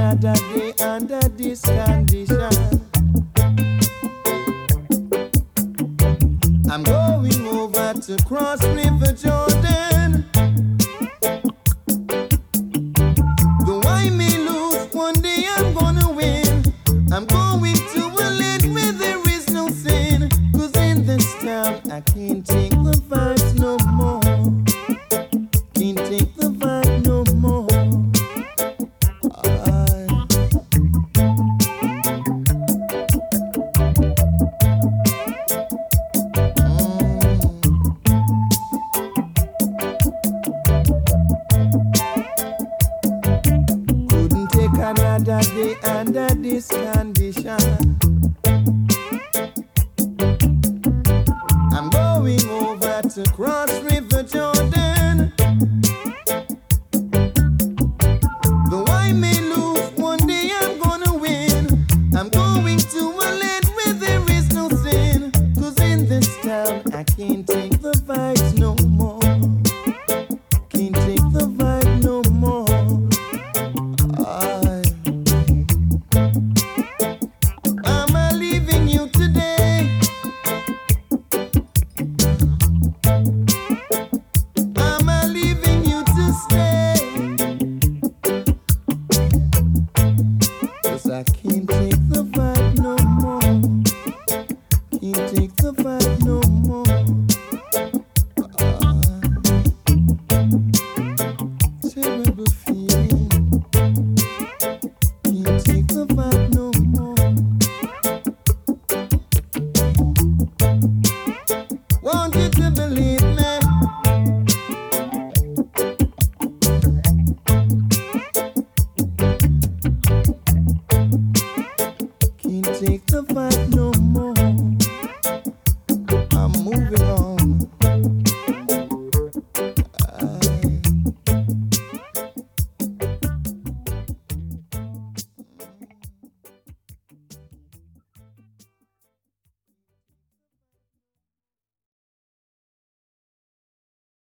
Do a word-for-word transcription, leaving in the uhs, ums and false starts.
another day under this condition. I'm going over to cross River Jordan. Though I may lose, one day I'm gonna win. I'm going to a land where there is no sin. Cause in this town I can't take the vibes no more. Can't take the vibe no more. Another day under this condition.